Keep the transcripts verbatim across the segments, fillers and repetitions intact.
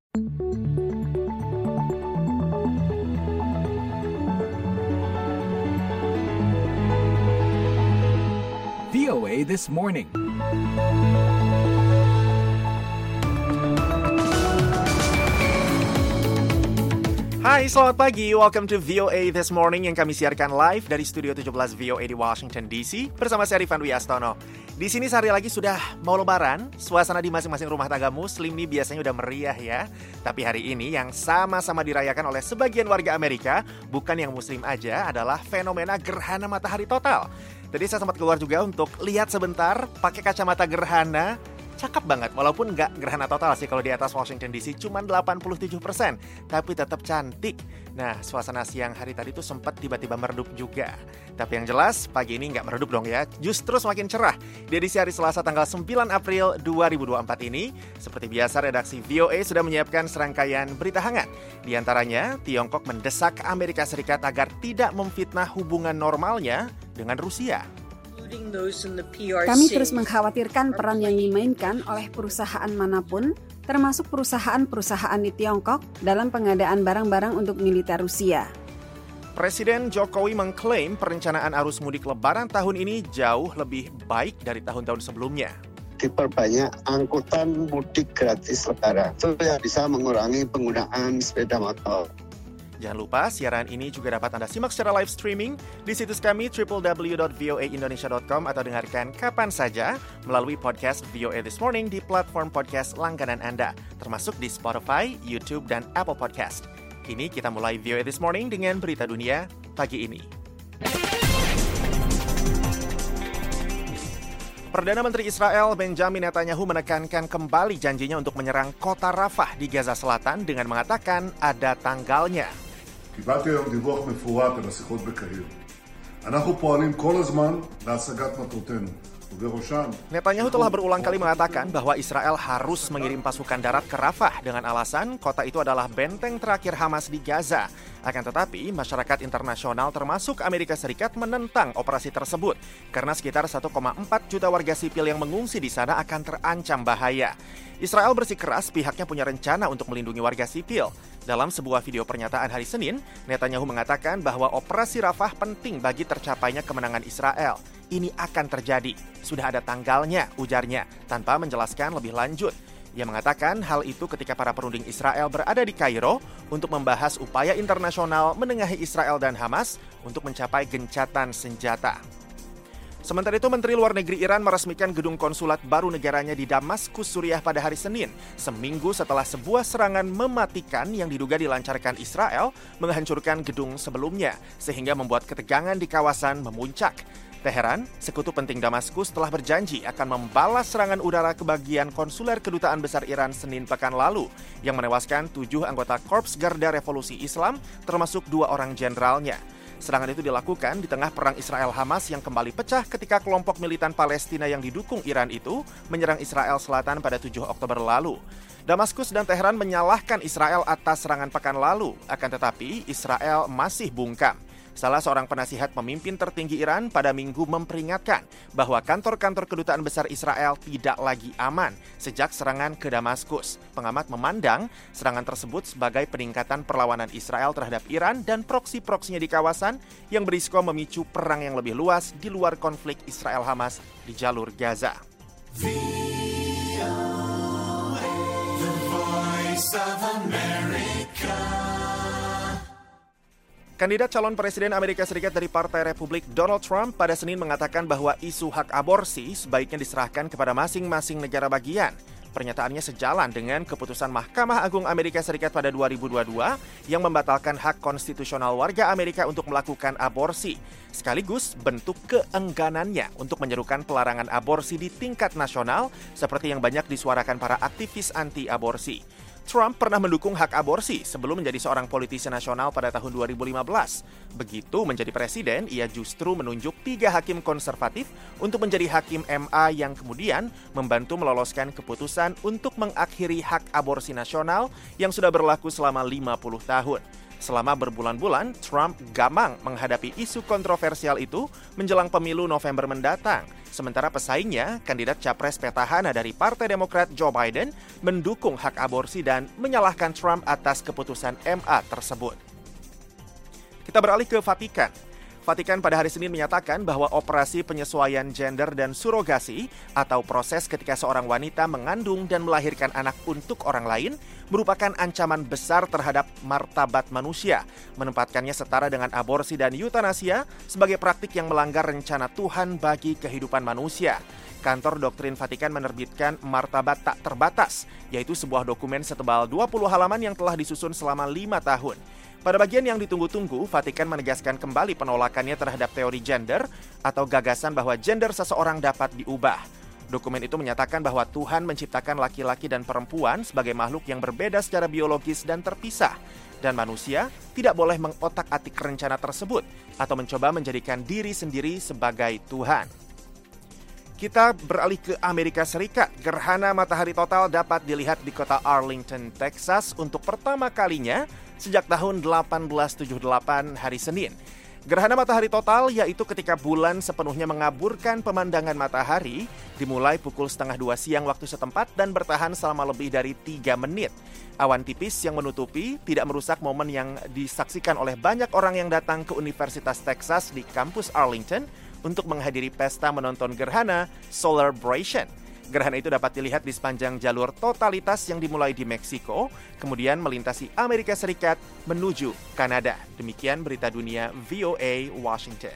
V O A This Morning. Hai, selamat pagi. Welcome to V O A This Morning yang kami siarkan live dari Studio tujuh belas V O A di Washington D C bersama saya Rifan Dwi Astono. Di sini sehari lagi sudah mau lebaran, suasana di masing-masing rumah tangga muslim nih biasanya udah meriah ya. Tapi hari ini yang sama-sama dirayakan oleh sebagian warga Amerika, bukan yang muslim aja, adalah fenomena gerhana matahari total. Tadi saya sempat keluar juga untuk lihat sebentar pakai kacamata gerhana. Cakep banget, walaupun nggak gerhana total sih kalau di atas Washington D C, cuma delapan puluh tujuh persen, tapi tetap cantik. Nah, suasana siang hari tadi tuh sempat tiba-tiba meredup juga. Tapi yang jelas, pagi ini nggak meredup dong ya, justru semakin cerah. Di edisi hari Selasa tanggal sembilan April dua ribu dua puluh empat ini, seperti biasa redaksi V O A sudah menyiapkan serangkaian berita hangat. Di antaranya, Tiongkok mendesak Amerika Serikat agar tidak memfitnah hubungan normalnya dengan Rusia. Kami terus mengkhawatirkan peran yang dimainkan oleh perusahaan manapun, termasuk perusahaan-perusahaan di Tiongkok, dalam pengadaan barang-barang untuk militer Rusia. Presiden Jokowi mengklaim perencanaan arus mudik Lebaran tahun ini jauh lebih baik dari tahun-tahun sebelumnya. Diperbanyak angkutan mudik gratis Lebaran, itu yang bisa mengurangi penggunaan sepeda motor. Jangan lupa, siaran ini juga dapat Anda simak secara live streaming di situs kami double-u double-u double-u dot v o a indonesia dot com atau dengarkan kapan saja melalui podcast V O A This Morning di platform podcast langganan Anda, termasuk di Spotify, YouTube, dan Apple Podcast. Kini kita mulai V O A This Morning dengan berita dunia pagi ini. Perdana Menteri Israel Benjamin Netanyahu menekankan kembali janjinya untuk menyerang kota Rafah di Gaza Selatan dengan mengatakan ada tanggalnya. קיבלתי היום דיווח מפורט על השיחות בקהיר. אנחנו פועלים כל הזמן להשגת מטרותינו, ובראשן... Netanyahu telah berulang kali mengatakan bahwa Israel harus mengirim pasukan darat ke Rafah dengan alasan kota itu adalah benteng terakhir Hamas di Gaza. Akan tetapi, masyarakat internasional termasuk Amerika Serikat menentang operasi tersebut karena sekitar satu koma empat juta warga sipil yang mengungsi di sana akan terancam bahaya. Israel bersikeras pihaknya punya rencana untuk melindungi warga sipil. Dalam sebuah video pernyataan hari Senin, Netanyahu mengatakan bahwa operasi Rafah penting bagi tercapainya kemenangan Israel. Ini akan terjadi. Sudah ada tanggalnya, ujarnya, tanpa menjelaskan lebih lanjut. Ia mengatakan hal itu ketika para perunding Israel berada di Kairo untuk membahas upaya internasional menengahi Israel dan Hamas untuk mencapai gencatan senjata. Sementara itu, Menteri Luar Negeri Iran meresmikan gedung konsulat baru negaranya di Damaskus, Suriah pada hari Senin, seminggu setelah sebuah serangan mematikan yang diduga dilancarkan Israel menghancurkan gedung sebelumnya, sehingga membuat ketegangan di kawasan memuncak. Teheran, sekutu penting Damaskus, telah berjanji akan membalas serangan udara ke bagian konsuler Kedutaan Besar Iran Senin pekan lalu, yang menewaskan tujuh anggota Korps Garda Revolusi Islam, termasuk dua orang jenderalnya. Serangan itu dilakukan di tengah perang Israel-Hamas yang kembali pecah ketika kelompok militan Palestina yang didukung Iran itu menyerang Israel Selatan pada tujuh Oktober lalu. Damaskus dan Teheran menyalahkan Israel atas serangan pekan lalu, akan tetapi Israel masih bungkam. Salah seorang penasihat pemimpin tertinggi Iran pada Minggu memperingatkan bahwa kantor-kantor Kedutaan Besar Israel tidak lagi aman sejak serangan ke Damaskus. Pengamat memandang serangan tersebut sebagai peningkatan perlawanan Israel terhadap Iran dan proksi-proksinya di kawasan yang berisiko memicu perang yang lebih luas di luar konflik Israel-Hamas di jalur Gaza. Kandidat calon presiden Amerika Serikat dari Partai Republik Donald Trump pada Senin mengatakan bahwa isu hak aborsi sebaiknya diserahkan kepada masing-masing negara bagian. Pernyataannya sejalan dengan keputusan Mahkamah Agung Amerika Serikat pada dua ribu dua puluh dua yang membatalkan hak konstitusional warga Amerika untuk melakukan aborsi, sekaligus bentuk keengganannya untuk menyerukan pelarangan aborsi di tingkat nasional seperti yang banyak disuarakan para aktivis anti-aborsi. Trump pernah mendukung hak aborsi sebelum menjadi seorang politisi nasional pada tahun dua ribu lima belas. Begitu menjadi presiden, ia justru menunjuk tiga hakim konservatif untuk menjadi hakim M A yang kemudian membantu meloloskan keputusan untuk mengakhiri hak aborsi nasional yang sudah berlaku selama lima puluh tahun. Selama berbulan-bulan, Trump gamang menghadapi isu kontroversial itu menjelang pemilu November mendatang. Sementara pesaingnya, kandidat capres petahana dari Partai Demokrat Joe Biden, mendukung hak aborsi dan menyalahkan Trump atas keputusan M A tersebut. Kita beralih ke Vatikan. Vatikan pada hari Senin menyatakan bahwa operasi penyesuaian gender dan surogasi atau proses ketika seorang wanita mengandung dan melahirkan anak untuk orang lain merupakan ancaman besar terhadap martabat manusia, menempatkannya setara dengan aborsi dan eutanasia sebagai praktik yang melanggar rencana Tuhan bagi kehidupan manusia. Kantor Doktrin Vatikan menerbitkan Martabat Tak Terbatas, yaitu sebuah dokumen setebal dua puluh halaman yang telah disusun selama lima tahun. Pada bagian yang ditunggu-tunggu, Vatikan menegaskan kembali penolakannya terhadap teori gender atau gagasan bahwa gender seseorang dapat diubah. Dokumen itu menyatakan bahwa Tuhan menciptakan laki-laki dan perempuan sebagai makhluk yang berbeda secara biologis dan terpisah, dan manusia tidak boleh mengotak-atik rencana tersebut atau mencoba menjadikan diri sendiri sebagai Tuhan. Kita beralih ke Amerika Serikat. Gerhana matahari total dapat dilihat di kota Arlington, Texas untuk pertama kalinya sejak tahun delapan belas tujuh puluh delapan hari Senin. Gerhana matahari total yaitu ketika bulan sepenuhnya mengaburkan pemandangan matahari dimulai pukul setengah dua siang waktu setempat dan bertahan selama lebih dari tiga menit. Awan tipis yang menutupi tidak merusak momen yang disaksikan oleh banyak orang yang datang ke Universitas Texas di kampus Arlington untuk menghadiri pesta menonton gerhana Solarbration. Gerhana itu dapat dilihat di sepanjang jalur totalitas yang dimulai di Meksiko, kemudian melintasi Amerika Serikat menuju Kanada. Demikian berita dunia V O A Washington.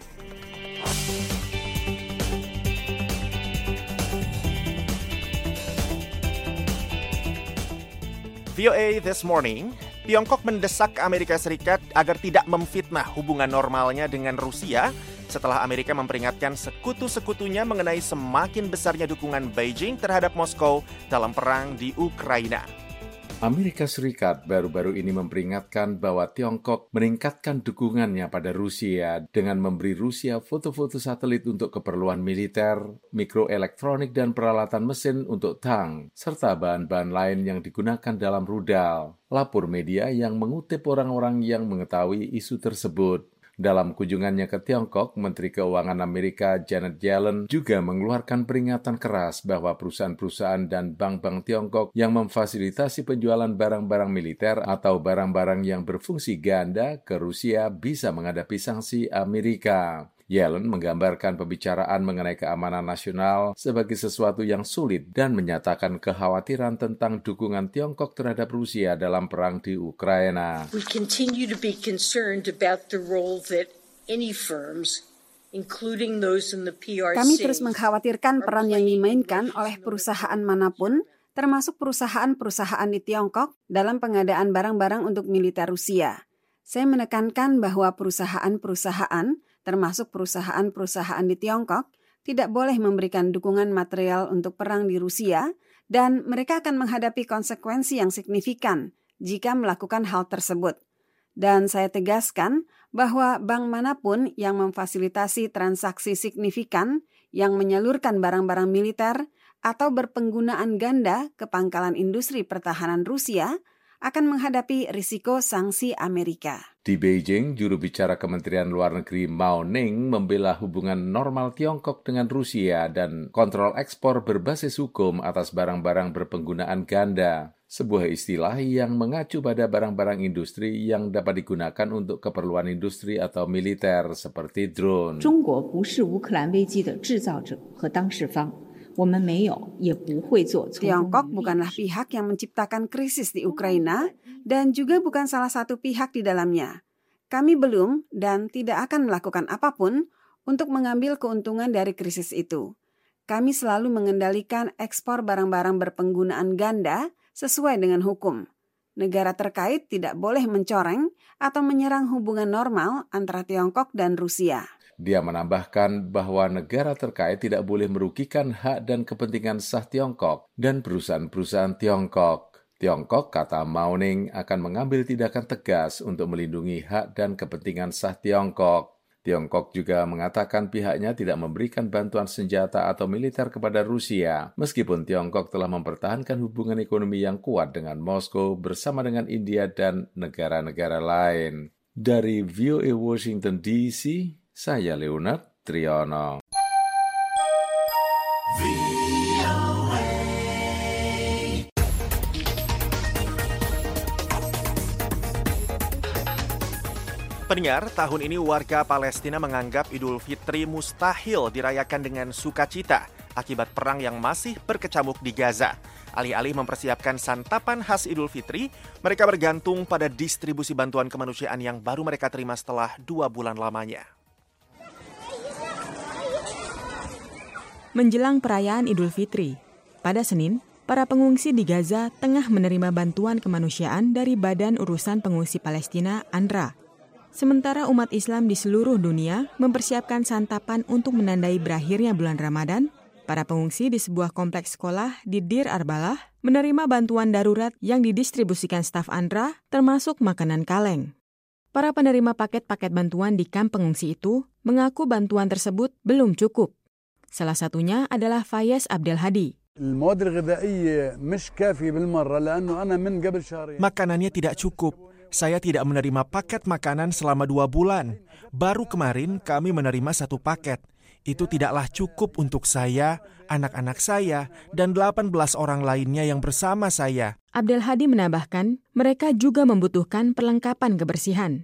V O A This Morning. Tiongkok mendesak Amerika Serikat agar tidak memfitnah hubungan normalnya dengan Rusia setelah Amerika memperingatkan sekutu-sekutunya mengenai semakin besarnya dukungan Beijing terhadap Moskow dalam perang di Ukraina. Amerika Serikat baru-baru ini memperingatkan bahwa Tiongkok meningkatkan dukungannya pada Rusia dengan memberi Rusia foto-foto satelit untuk keperluan militer, mikroelektronik dan peralatan mesin untuk tank, serta bahan-bahan lain yang digunakan dalam rudal. Lapor media yang mengutip orang-orang yang mengetahui isu tersebut. Dalam kunjungannya ke Tiongkok, Menteri Keuangan Amerika Janet Yellen juga mengeluarkan peringatan keras bahwa perusahaan-perusahaan dan bank-bank Tiongkok yang memfasilitasi penjualan barang-barang militer atau barang-barang yang berfungsi ganda ke Rusia bisa menghadapi sanksi Amerika. Yellen menggambarkan pembicaraan mengenai keamanan nasional sebagai sesuatu yang sulit dan menyatakan kekhawatiran tentang dukungan Tiongkok terhadap Rusia dalam perang di Ukraina. We continue to be concerned about the role that any firms, including those in the P R C. Kami terus mengkhawatirkan peran yang dimainkan oleh perusahaan manapun, termasuk perusahaan-perusahaan di Tiongkok dalam pengadaan barang-barang untuk militer Rusia. Saya menekankan bahwa perusahaan-perusahaan termasuk perusahaan-perusahaan di Tiongkok, tidak boleh memberikan dukungan material untuk perang di Rusia, dan mereka akan menghadapi konsekuensi yang signifikan jika melakukan hal tersebut. Dan saya tegaskan bahwa bank manapun yang memfasilitasi transaksi signifikan yang menyalurkan barang-barang militer atau berpenggunaan ganda ke pangkalan industri pertahanan Rusia akan menghadapi risiko sanksi Amerika. Di Beijing, juru bicara Kementerian Luar Negeri Mao Ning membela hubungan normal Tiongkok dengan Rusia dan kontrol ekspor berbasis hukum atas barang-barang berpenggunaan ganda, sebuah istilah yang mengacu pada barang-barang industri yang dapat digunakan untuk keperluan industri atau militer seperti drone. Tiongkok bukanlah pihak yang menciptakan krisis di Ukraina dan juga bukan salah satu pihak di dalamnya. Kami belum dan tidak akan melakukan apapun untuk mengambil keuntungan dari krisis itu. Kami selalu mengendalikan ekspor barang-barang berpenggunaan ganda sesuai dengan hukum. Negara terkait tidak boleh mencoreng atau menyerang hubungan normal antara Tiongkok dan Rusia. Dia menambahkan bahwa negara terkait tidak boleh merugikan hak dan kepentingan sah Tiongkok dan perusahaan-perusahaan Tiongkok. Tiongkok, kata Mao Ning, akan mengambil tindakan tegas untuk melindungi hak dan kepentingan sah Tiongkok. Tiongkok juga mengatakan pihaknya tidak memberikan bantuan senjata atau militer kepada Rusia, meskipun Tiongkok telah mempertahankan hubungan ekonomi yang kuat dengan Moskow bersama dengan India dan negara-negara lain. Dari V O A Washington D C, saya Leonard Triono. Pendengar, tahun ini warga Palestina menganggap Idul Fitri mustahil dirayakan dengan sukacita akibat perang yang masih berkecamuk di Gaza. Alih-alih mempersiapkan santapan khas Idul Fitri, mereka bergantung pada distribusi bantuan kemanusiaan yang baru mereka terima setelah dua bulan lamanya. Menjelang perayaan Idul Fitri, pada Senin, para pengungsi di Gaza tengah menerima bantuan kemanusiaan dari Badan Urusan Pengungsi Palestina U N R W A. Sementara umat Islam di seluruh dunia mempersiapkan santapan untuk menandai berakhirnya bulan Ramadan, para pengungsi di sebuah kompleks sekolah di Dir Arbalah menerima bantuan darurat yang didistribusikan staf U N R W A, termasuk makanan kaleng. Para penerima paket-paket bantuan di kamp pengungsi itu mengaku bantuan tersebut belum cukup. Salah satunya adalah Fayez Abdel Hadi. Makanannya tidak cukup. Saya tidak menerima paket makanan selama dua bulan. Baru kemarin kami menerima satu paket. Itu tidaklah cukup untuk saya, anak-anak saya, dan delapan belas orang lainnya yang bersama saya. Abdel Hadi menambahkan, mereka juga membutuhkan perlengkapan kebersihan.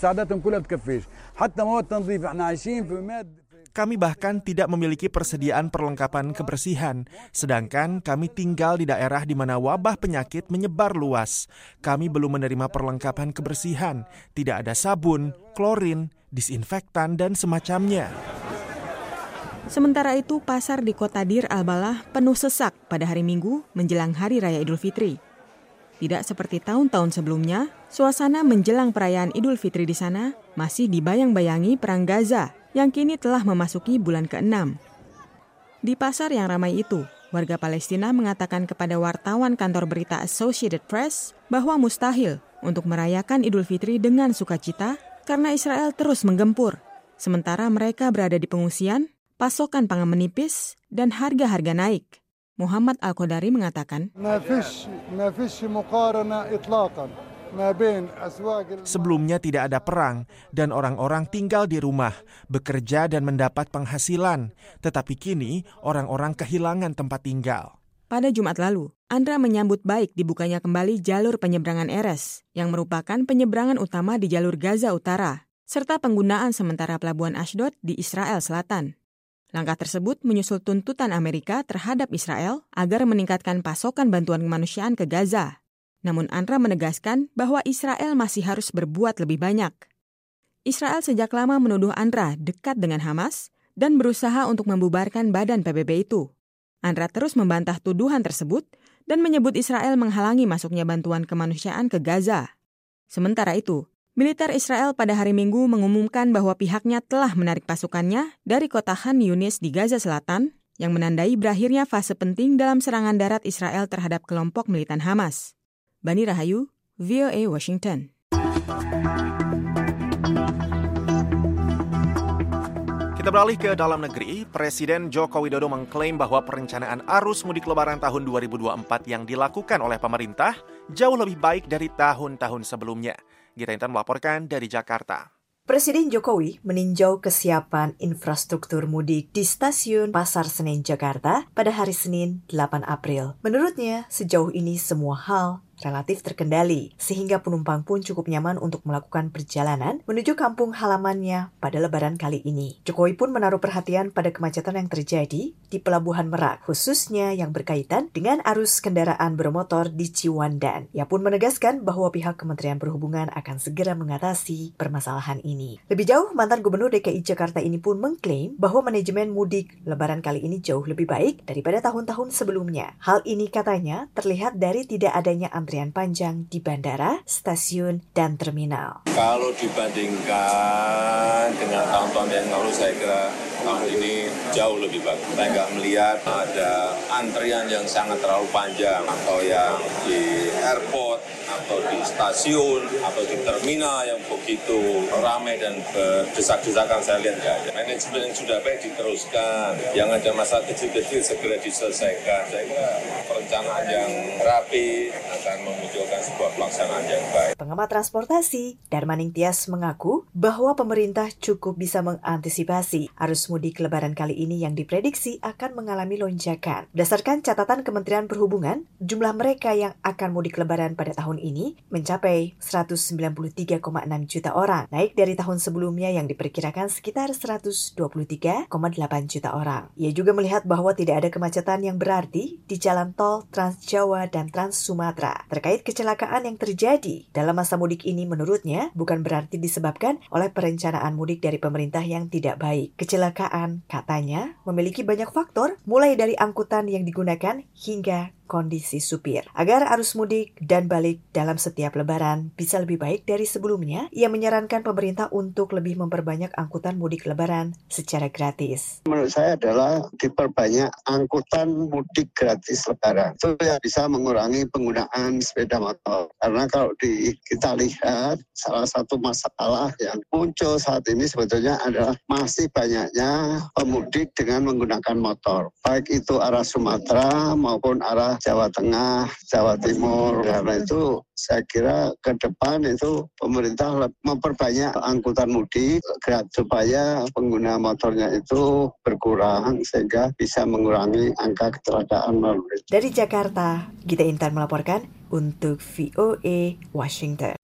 Kami bahkan tidak memiliki persediaan perlengkapan kebersihan, sedangkan kami tinggal di daerah di mana wabah penyakit menyebar luas. Kami belum menerima perlengkapan kebersihan, tidak ada sabun, klorin, disinfektan, dan semacamnya. Sementara itu, pasar di kota Dir Al-Balah penuh sesak pada hari Minggu menjelang Hari Raya Idul Fitri. Tidak seperti tahun-tahun sebelumnya, suasana menjelang perayaan Idul Fitri di sana masih dibayang-bayangi perang Gaza yang kini telah memasuki bulan keenam. Di pasar yang ramai itu, warga Palestina mengatakan kepada wartawan kantor berita Associated Press bahwa mustahil untuk merayakan Idul Fitri dengan sukacita karena Israel terus menggempur. Sementara mereka berada di pengungsian, pasokan pangan menipis, dan harga-harga naik. Muhammad Al-Qadari mengatakan, sebelumnya tidak ada perang dan orang-orang tinggal di rumah, bekerja dan mendapat penghasilan. Tetapi kini orang-orang kehilangan tempat tinggal. Pada Jumat lalu, Andra menyambut baik dibukanya kembali jalur penyeberangan Erez, yang merupakan penyeberangan utama di jalur Gaza Utara, serta penggunaan sementara pelabuhan Ashdod di Israel Selatan. Langkah tersebut menyusul tuntutan Amerika terhadap Israel agar meningkatkan pasokan bantuan kemanusiaan ke Gaza. Namun U N R W A menegaskan bahwa Israel masih harus berbuat lebih banyak. Israel sejak lama menuduh U N R W A dekat dengan Hamas dan berusaha untuk membubarkan badan P B B itu. U N R W A terus membantah tuduhan tersebut dan menyebut Israel menghalangi masuknya bantuan kemanusiaan ke Gaza. Sementara itu, militer Israel pada hari Minggu mengumumkan bahwa pihaknya telah menarik pasukannya dari kota Khan Yunis di Gaza Selatan yang menandai berakhirnya fase penting dalam serangan darat Israel terhadap kelompok militan Hamas. Bani Rahayu, V O A Washington. Kita beralih ke dalam negeri. Presiden Joko Widodo mengklaim bahwa perencanaan arus mudik lebaran tahun dua ribu dua puluh empat yang dilakukan oleh pemerintah jauh lebih baik dari tahun-tahun sebelumnya. Gita Intan melaporkan dari Jakarta. Presiden Jokowi meninjau kesiapan infrastruktur mudik di Stasiun Pasar Senen, Jakarta pada hari Senin delapan April. Menurutnya, sejauh ini semua hal relatif terkendali, sehingga penumpang pun cukup nyaman untuk melakukan perjalanan menuju kampung halamannya pada Lebaran kali ini. Jokowi pun menaruh perhatian pada kemacetan yang terjadi di Pelabuhan Merak, khususnya yang berkaitan dengan arus kendaraan bermotor di Ciwandan. Ia pun menegaskan bahwa pihak Kementerian Perhubungan akan segera mengatasi permasalahan ini. Lebih jauh, mantan Gubernur D K I Jakarta ini pun mengklaim bahwa manajemen mudik Lebaran kali ini jauh lebih baik daripada tahun-tahun sebelumnya. Hal ini katanya terlihat dari tidak adanya antrian panjang di bandara, stasiun, dan terminal. Kalau dibandingkan dengan tahun-tahun yang lalu, saya kira tahun ini jauh lebih bagus. Saya nggak melihat ada antrian yang sangat terlalu panjang, atau yang di airport, atau di stasiun, atau di terminal yang begitu ramai dan berdesak-desakan, saya lihat nggak ada. Manajemen yang sudah baik diteruskan, yang ada masalah kecil-kecil segera diselesaikan. Saya kira perencanaan yang rapi akan memunculkan sebuah pelaksanaan yang baik. Pengamat transportasi, Darmaning Tias mengaku bahwa pemerintah cukup bisa mengantisipasi arus mudik Lebaran kali ini yang diprediksi akan mengalami lonjakan. Berdasarkan catatan Kementerian Perhubungan, jumlah mereka yang akan mudik Lebaran pada tahun ini mencapai seratus sembilan puluh tiga koma enam juta orang, naik dari tahun sebelumnya yang diperkirakan sekitar seratus dua puluh tiga koma delapan juta orang. Ia juga melihat bahwa tidak ada kemacetan yang berarti di jalan tol Trans Jawa dan Trans Sumatera. Terkait kecelakaan yang terjadi dalam masa mudik ini, menurutnya bukan berarti disebabkan oleh perencanaan mudik dari pemerintah yang tidak baik. Kecelakaan, katanya, memiliki banyak faktor, mulai dari angkutan yang digunakan hingga kondisi supir. Agar arus mudik dan balik dalam setiap lebaran bisa lebih baik dari sebelumnya, ia menyarankan pemerintah untuk lebih memperbanyak angkutan mudik lebaran secara gratis. Menurut saya adalah diperbanyak angkutan mudik gratis lebaran. Itu yang bisa mengurangi penggunaan sepeda motor. Karena kalau di, kita lihat salah satu masalah yang muncul saat ini sebetulnya adalah masih banyaknya pemudik dengan menggunakan motor. Baik itu arah Sumatera maupun arah Jawa Tengah, Jawa Timur. Karena itu saya kira ke depan itu pemerintah memperbanyak angkutan mudik supaya pengguna motornya itu berkurang sehingga bisa mengurangi angka kecelakaan lalu lintas. Dari Jakarta, Gita Intan melaporkan untuk V O A Washington.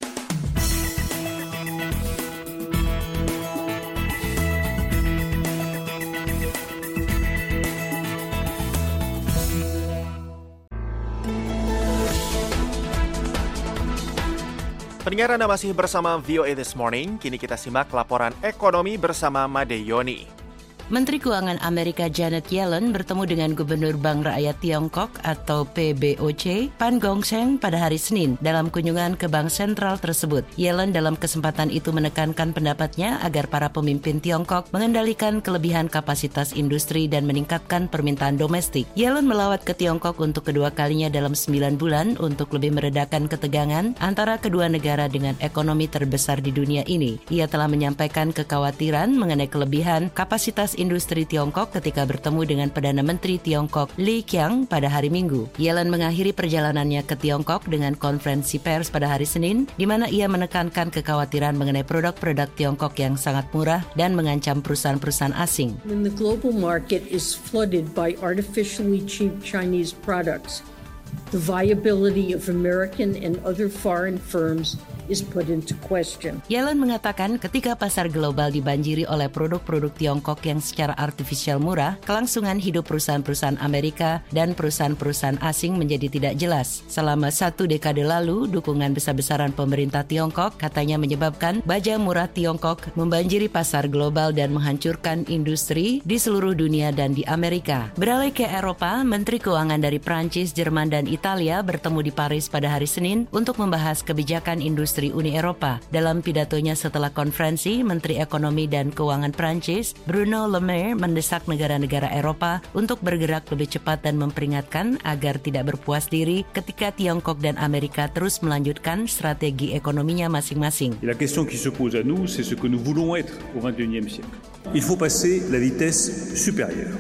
Pendengar, Anda masih bersama V O A This Morning. Kini kita simak laporan ekonomi bersama Made Yoni. Menteri Keuangan Amerika Janet Yellen bertemu dengan Gubernur Bank Rakyat Tiongkok atau P B O C, Pan Gongsheng, pada hari Senin dalam kunjungan ke bank sentral tersebut. Yellen dalam kesempatan itu menekankan pendapatnya agar para pemimpin Tiongkok mengendalikan kelebihan kapasitas industri dan meningkatkan permintaan domestik. Yellen melawat ke Tiongkok untuk kedua kalinya dalam sembilan bulan untuk lebih meredakan ketegangan antara kedua negara dengan ekonomi terbesar di dunia ini. Ia telah menyampaikan kekhawatiran mengenai kelebihan kapasitas industri Tiongkok ketika bertemu dengan Perdana Menteri Tiongkok Li Qiang pada hari Minggu. Yellen mengakhiri perjalanannya ke Tiongkok dengan konferensi pers pada hari Senin, di mana ia menekankan kekhawatiran mengenai produk-produk Tiongkok yang sangat murah dan mengancam perusahaan-perusahaan asing. When the global market is flooded by artificially cheap Chinese products, the viability of American and other foreign firms is put into question. Yellen mengatakan ketika pasar global dibanjiri oleh produk-produk Tiongkok yang secara artifisial murah, kelangsungan hidup perusahaan-perusahaan Amerika dan perusahaan-perusahaan asing menjadi tidak jelas. Selama satu dekade lalu, dukungan besar-besaran pemerintah Tiongkok katanya menyebabkan baja murah Tiongkok membanjiri pasar global dan menghancurkan industri di seluruh dunia dan di Amerika. Beralih ke Eropa, Menteri Keuangan dari Prancis, Jerman, dan Italia bertemu di Paris pada hari Senin untuk membahas kebijakan industri Uni Eropa. Dalam pidatonya setelah konferensi, Menteri Ekonomi dan Keuangan Prancis, Bruno Le Maire, mendesak negara-negara Eropa untuk bergerak lebih cepat dan memperingatkan agar tidak berpuas diri ketika Tiongkok dan Amerika terus melanjutkan strategi ekonominya masing-masing. La question qui se pose à nous, c'est ce que nous voulons être au vingt et unième siècle. Il faut passer la vitesse supérieure.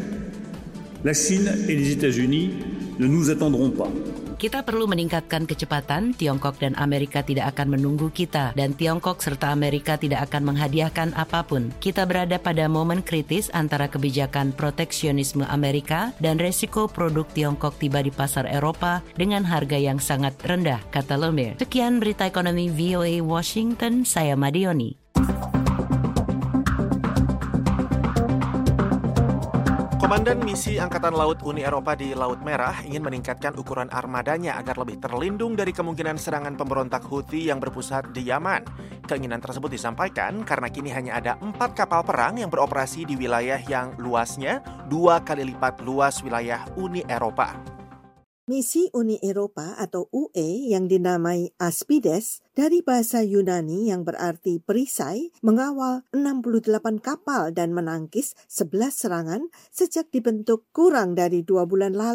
La Chine et les États-Unis ne nous attendront pas. Kita perlu meningkatkan kecepatan, Tiongkok dan Amerika tidak akan menunggu kita, dan Tiongkok serta Amerika tidak akan menghadiahkan apapun. Kita berada pada momen kritis antara kebijakan proteksionisme Amerika dan resiko produk Tiongkok tiba di pasar Eropa dengan harga yang sangat rendah, kata Le Maire. Sekian berita ekonomi V O A Washington, saya Madioni. Komandan Misi Angkatan Laut Uni Eropa di Laut Merah ingin meningkatkan ukuran armadanya agar lebih terlindung dari kemungkinan serangan pemberontak Houthi yang berpusat di Yaman. Keinginan tersebut disampaikan karena kini hanya ada empat kapal perang yang beroperasi di wilayah yang luasnya dua kali lipat luas wilayah Uni Eropa. Misi Uni Eropa atau U E yang dinamai Aspides dari bahasa Yunani yang berarti perisai mengawal enam puluh delapan kapal dan menangkis sebelas serangan sejak dibentuk kurang dari dua bulan lalu.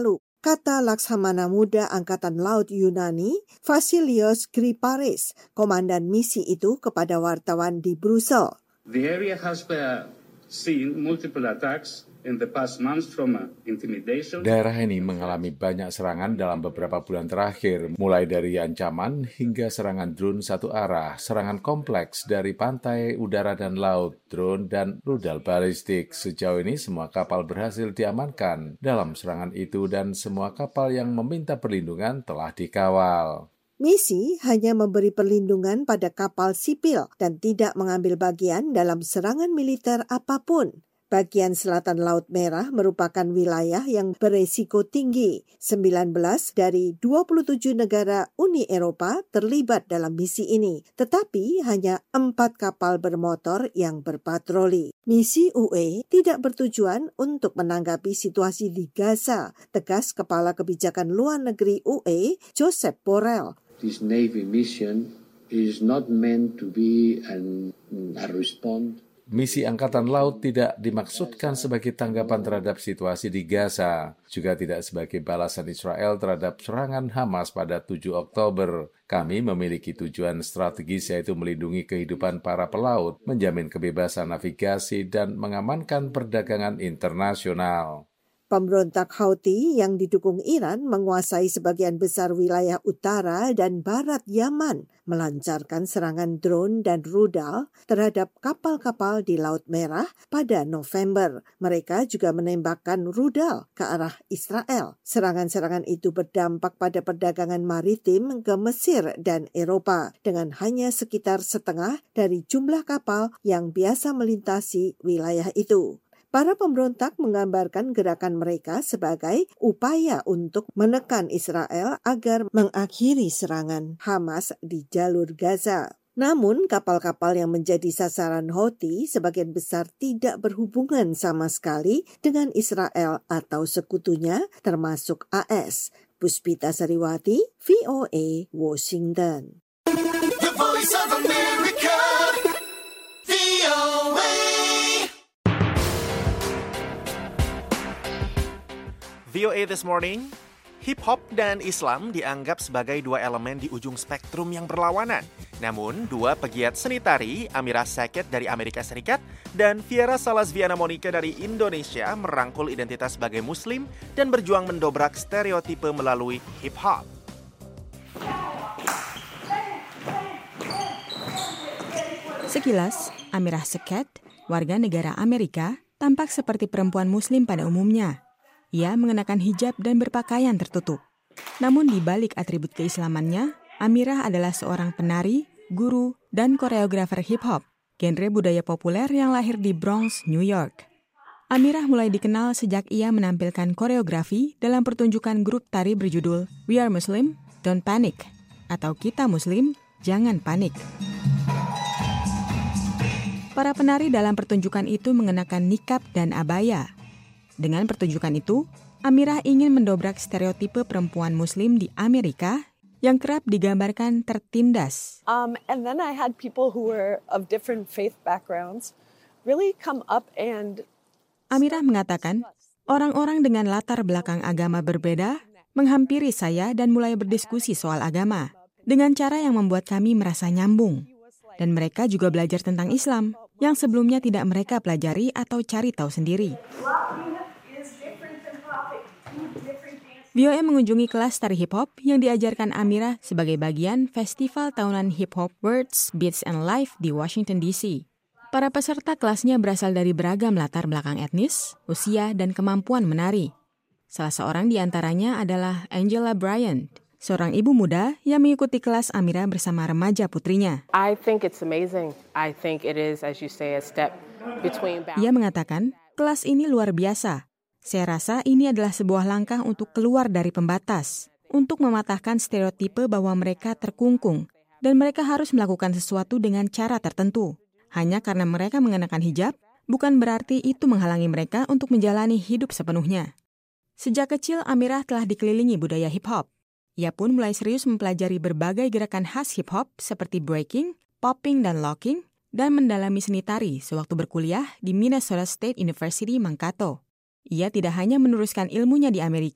kata Laksamana Muda Angkatan Laut Yunani, Vasilios Griparis, komandan misi itu kepada wartawan di Brussels. The area has uh, seen multiple attacks in the past months from uh, intimidation. Daerah ini mengalami banyak serangan dalam beberapa bulan terakhir, mulai dari ancaman hingga serangan drone satu arah, serangan kompleks dari pantai, udara, dan laut, drone, dan rudal balistik. Sejauh ini semua kapal berhasil diamankan dalam serangan itu dan semua kapal yang meminta perlindungan telah dikawal. Misi hanya memberi perlindungan pada kapal sipil dan tidak mengambil bagian dalam serangan militer apapun. Bagian selatan Laut Merah merupakan wilayah yang beresiko tinggi. sembilan belas dari dua puluh tujuh negara Uni Eropa terlibat dalam misi ini, tetapi hanya empat kapal bermotor yang berpatroli. Misi U A tidak bertujuan untuk menanggapi situasi di Gaza, tegas Kepala Kebijakan Luar Negeri U A, Josep Borrell. This Navy mission is not meant to be an, a response. Misi Angkatan Laut tidak dimaksudkan sebagai tanggapan terhadap situasi di Gaza, juga tidak sebagai balasan Israel terhadap serangan Hamas pada tujuh Oktober. Kami memiliki tujuan strategis yaitu melindungi kehidupan para pelaut, menjamin kebebasan navigasi, dan mengamankan perdagangan internasional. Pemberontak Houthi yang didukung Iran menguasai sebagian besar wilayah utara dan barat Yaman, melancarkan serangan drone dan rudal terhadap kapal-kapal di Laut Merah pada November. Mereka juga menembakkan rudal ke arah Israel. Serangan-serangan itu berdampak pada perdagangan maritim ke Mesir dan Eropa, dengan hanya sekitar setengah dari jumlah kapal yang biasa melintasi wilayah itu. Para pemberontak menggambarkan gerakan mereka sebagai upaya untuk menekan Israel agar mengakhiri serangan Hamas di jalur Gaza. Namun, kapal-kapal yang menjadi sasaran Houthi sebagian besar tidak berhubungan sama sekali dengan Israel atau sekutunya, termasuk A S. Puspita Sariwati, V O A, Washington. The Voice of America, V O A. V O A This Morning, hip-hop dan Islam dianggap sebagai dua elemen di ujung spektrum yang berlawanan. Namun, dua pegiat seni tari, Amira Saket dari Amerika Serikat dan Viera Salas Viana Monica dari Indonesia merangkul identitas sebagai Muslim dan berjuang mendobrak stereotipe melalui hip-hop. Sekilas, Amira Saket, warga negara Amerika, tampak seperti perempuan Muslim pada umumnya. Ia mengenakan hijab dan berpakaian tertutup. Namun di balik atribut keislamannya, Amirah adalah seorang penari, guru, dan koreografer hip-hop, genre budaya populer yang lahir di Bronx, New York. Amirah mulai dikenal sejak ia menampilkan koreografi dalam pertunjukan grup tari berjudul We Are Muslim, Don't Panic, atau Kita Muslim, Jangan Panik. Para penari dalam pertunjukan itu mengenakan nikab dan abaya. Dengan pertunjukan itu, Amirah ingin mendobrak stereotipe perempuan Muslim di Amerika yang kerap digambarkan tertindas. Um, and then I had people who were of different faith backgrounds really come up and... Amirah mengatakan, orang-orang dengan latar belakang agama berbeda menghampiri saya dan mulai berdiskusi soal agama dengan cara yang membuat kami merasa nyambung. Dan mereka juga belajar tentang Islam yang sebelumnya tidak mereka pelajari atau cari tahu sendiri. V O A mengunjungi kelas tari hip-hop yang diajarkan Amirah sebagai bagian Festival Tahunan Hip-Hop Words, Beats, and Life di Washington, D C. Para peserta kelasnya berasal dari beragam latar belakang etnis, usia, dan kemampuan menari. Salah seorang di antaranya adalah Angela Bryant, seorang ibu muda yang mengikuti kelas Amirah bersama remaja putrinya. I think it's amazing. I think it is, as you say, a step between... Ia mengatakan, kelas ini luar biasa. Saya rasa ini adalah sebuah langkah untuk keluar dari pembatas, untuk mematahkan stereotipe bahwa mereka terkungkung, dan mereka harus melakukan sesuatu dengan cara tertentu. Hanya karena mereka mengenakan hijab, bukan berarti itu menghalangi mereka untuk menjalani hidup sepenuhnya. Sejak kecil, Amirah telah dikelilingi budaya hip-hop. Ia pun mulai serius mempelajari berbagai gerakan khas hip-hop seperti breaking, popping, dan locking, dan mendalami seni tari sewaktu berkuliah di Minnesota State University, Mankato. Ia tidak hanya meneruskan ilmunya di Amerika,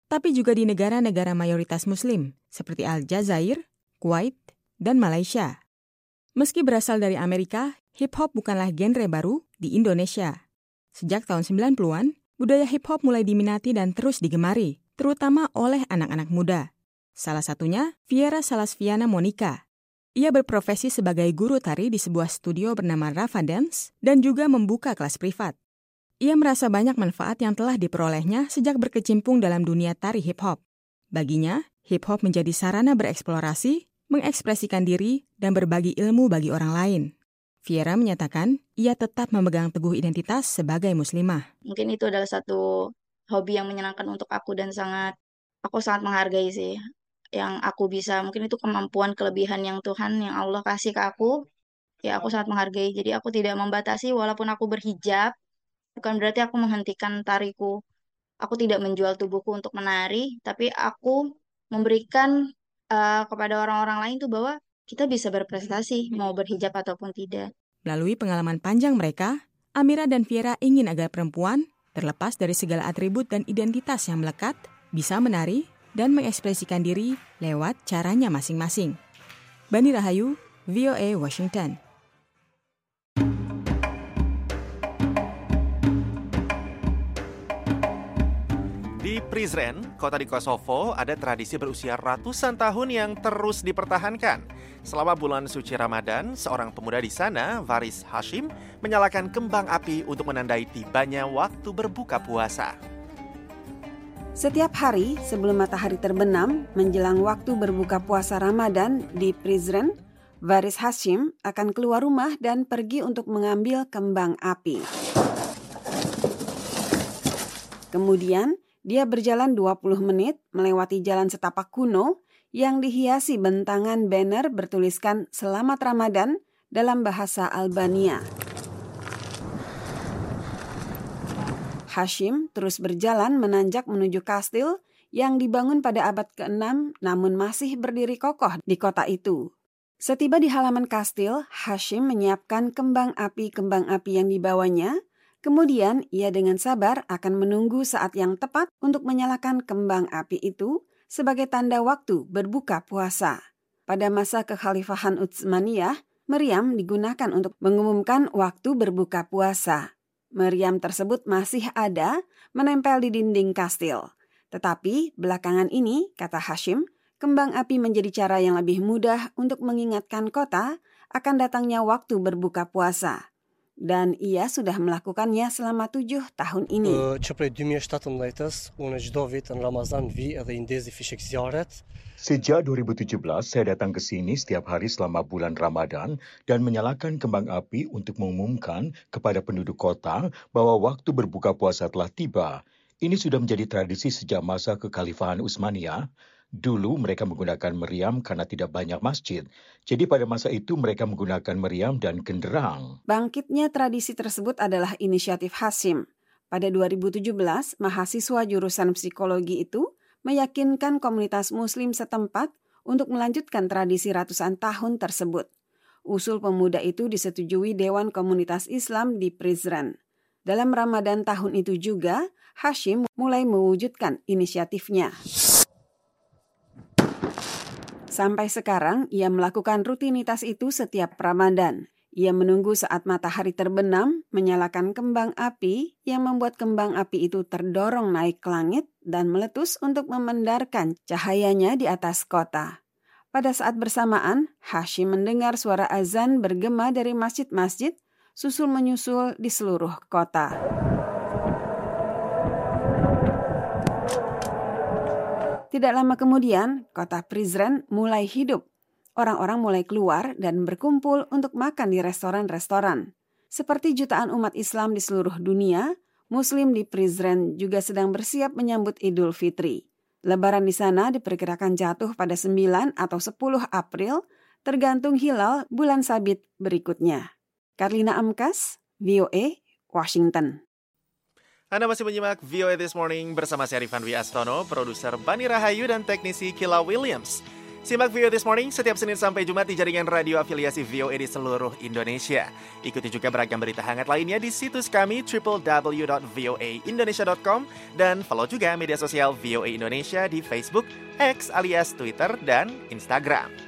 tapi juga di negara-negara mayoritas Muslim seperti Aljazair, Kuwait, dan Malaysia. Meski berasal dari Amerika, hip-hop bukanlah genre baru di Indonesia. Sejak tahun sembilan puluhan, budaya hip-hop mulai diminati dan terus digemari, terutama oleh anak-anak muda. Salah satunya Viera Salasviana Monica. Ia berprofesi sebagai guru tari di sebuah studio bernama Rafa Dance dan juga membuka kelas privat. Ia merasa banyak manfaat yang telah diperolehnya sejak berkecimpung dalam dunia tari hip-hop. Baginya, hip-hop menjadi sarana bereksplorasi, mengekspresikan diri, dan berbagi ilmu bagi orang lain. Viera menyatakan ia tetap memegang teguh identitas sebagai muslimah. Mungkin itu adalah satu hobi yang menyenangkan untuk aku dan sangat aku sangat menghargai sih. Yang aku bisa, mungkin itu kemampuan kelebihan yang Tuhan, yang Allah kasih ke aku, ya aku sangat menghargai. Jadi aku tidak membatasi walaupun aku berhijab, bukan berarti aku menghentikan tariku. Aku tidak menjual tubuhku untuk menari, tapi aku memberikan uh, kepada orang-orang lain tuh bahwa kita bisa berprestasi, mau berhijab ataupun tidak. Melalui pengalaman panjang mereka, Amira dan Viera ingin agar perempuan, terlepas dari segala atribut dan identitas yang melekat, bisa menari dan mengekspresikan diri lewat caranya masing-masing. Bani Rahayu, V O A Washington. Di Prizren, kota di Kosovo, ada tradisi berusia ratusan tahun yang terus dipertahankan. Selama bulan suci Ramadan, seorang pemuda di sana, Varis Hashim, menyalakan kembang api untuk menandai tibanya waktu berbuka puasa. Setiap hari sebelum matahari terbenam menjelang waktu berbuka puasa Ramadan di Prizren, Varis Hashim akan keluar rumah dan pergi untuk mengambil kembang api. Kemudian, dia berjalan dua puluh menit melewati jalan setapak kuno yang dihiasi bentangan banner bertuliskan Selamat Ramadan dalam bahasa Albania. Hashim terus berjalan menanjak menuju kastil yang dibangun pada abad keenam namun masih berdiri kokoh di kota itu. Setiba di halaman kastil, Hashim menyiapkan kembang api-kembang api yang dibawanya. Kemudian ia dengan sabar akan menunggu saat yang tepat untuk menyalakan kembang api itu sebagai tanda waktu berbuka puasa. Pada masa kekhalifahan Utsmaniyah, meriam digunakan untuk mengumumkan waktu berbuka puasa. Meriam tersebut masih ada menempel di dinding kastil. Tetapi belakangan ini, kata Hashim, kembang api menjadi cara yang lebih mudah untuk mengingatkan kota akan datangnya waktu berbuka puasa. Dan ia sudah melakukannya selama tujuh tahun ini. Sejak dua ribu tujuh belas, saya datang ke sini setiap hari selama bulan Ramadan dan menyalakan kembang api untuk mengumumkan kepada penduduk kota bahwa waktu berbuka puasa telah tiba. Ini sudah menjadi tradisi sejak masa kekhalifahan Utsmaniyah. Dulu mereka menggunakan meriam karena tidak banyak masjid. Jadi pada masa itu mereka menggunakan meriam dan genderang. Bangkitnya tradisi tersebut adalah inisiatif Hashim. Pada dua ribu tujuh belas, mahasiswa jurusan psikologi itu meyakinkan komunitas muslim setempat untuk melanjutkan tradisi ratusan tahun tersebut. Usul pemuda itu disetujui Dewan Komunitas Islam di Prizren. Dalam Ramadan tahun itu juga, Hashim mulai mewujudkan inisiatifnya. Sampai sekarang, ia melakukan rutinitas itu setiap Ramadan. Ia menunggu saat matahari terbenam, menyalakan kembang api yang membuat kembang api itu terdorong naik ke langit dan meletus untuk memendarkan cahayanya di atas kota. Pada saat bersamaan, Hashim mendengar suara azan bergema dari masjid-masjid, susul-menyusul di seluruh kota. Tidak lama kemudian, kota Prizren mulai hidup. Orang-orang mulai keluar dan berkumpul untuk makan di restoran-restoran. Seperti jutaan umat Islam di seluruh dunia, Muslim di Prizren juga sedang bersiap menyambut Idul Fitri. Lebaran di sana diperkirakan jatuh pada sembilan atau sepuluh April, tergantung hilal bulan sabit berikutnya. Karlina Amkas, V O A, Washington. Anda masih menyimak V O A This Morning bersama saya Rifan Dwi Astono, produser Bani Rahayu dan teknisi Kila Williams. Simak V O A This Morning setiap Senin sampai Jumat di jaringan radio afiliasi V O A di seluruh Indonesia. Ikuti juga beragam berita hangat lainnya di situs kami double-u double-u double-u dot v o a indonesia dot com dan follow juga media sosial V O A Indonesia di Facebook, X alias Twitter, dan Instagram.